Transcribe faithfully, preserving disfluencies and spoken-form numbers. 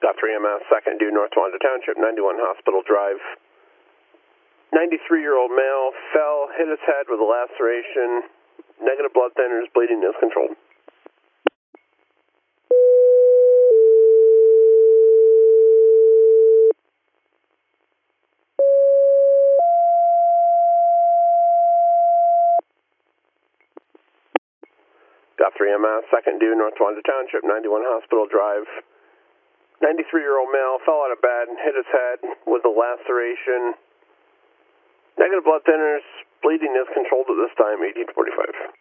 Got three M S, second due North Wanda Township, ninety-one Hospital Drive. ninety-three-year-old male fell, hit his head with a laceration. Negative blood thinners, bleeding is controlled. Got three M S, second due North Wanda Township, ninety-one Hospital Drive. ninety-three-year-old male fell out of bed and hit his head with a laceration. Negative blood thinners, bleeding is controlled at this time, eighteen forty-five.